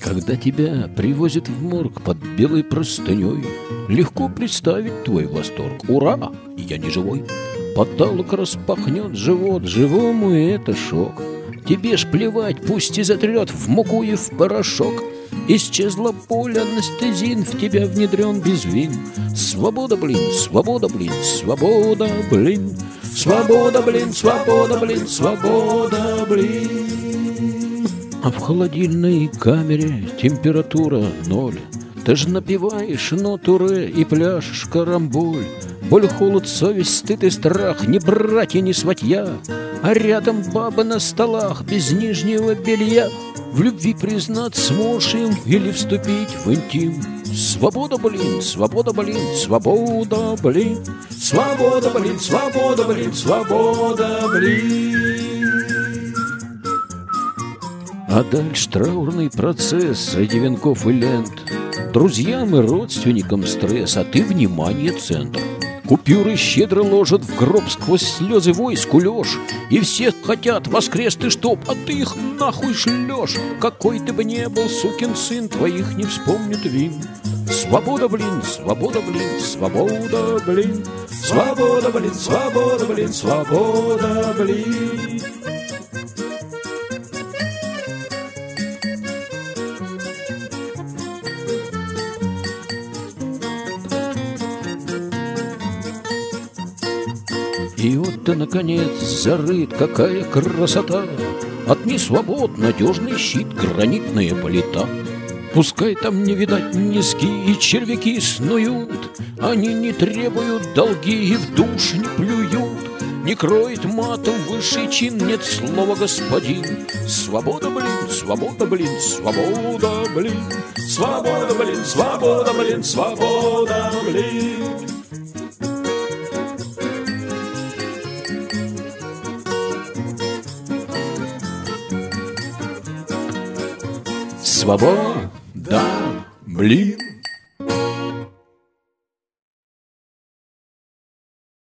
Когда тебя привозят в морг под белой простыней, легко представить твой восторг. Ура! Я не живой. Потолок распахнет живот, живому это шок. Тебе ж плевать, пусть и затрет в муку и в порошок. Исчезла боль, анестезин в тебя внедрен без вин. Свобода, блин, свобода, блин, свобода, блин. Свобода, блин, свобода, блин, свобода, блин. А в холодильной камере температура 0. Ты ж напиваешь ноту ре и пляшешь карамболь. Боль, холод, совесть, стыд и страх, не братья, не сватья, а рядом бабы на столах без нижнего белья. В любви признаться можем или вступить в интим. Свобода, блин, свобода, блин, свобода, блин. Свобода, блин, свобода, блин, свобода, блин. А дальше траурный процесс среди венков и лент. Друзьям и родственникам стресс, а ты внимание центр. Купюры щедро ложат в гроб сквозь слезы войску лёж. И все хотят воскрес ты чтоб, а ты их нахуй шлёшь. Какой ты бы не был, сукин сын, твоих не вспомнит Вин. Свобода, блин, свобода, блин, свобода, блин. Свобода, блин, свобода, блин, свобода, блин. И вот ты, наконец, зарыт, какая красота! От несвобод надежный щит, гранитная плита. Пускай там не видать низки и червяки снуют, они не требуют долги и в душ не плюют. Не кроет матом высший чин, нет слова господин. Свобода, блин, свобода, блин, свобода, блин. Свобода, блин, свобода, блин, свобода, блин. Свобода, блин.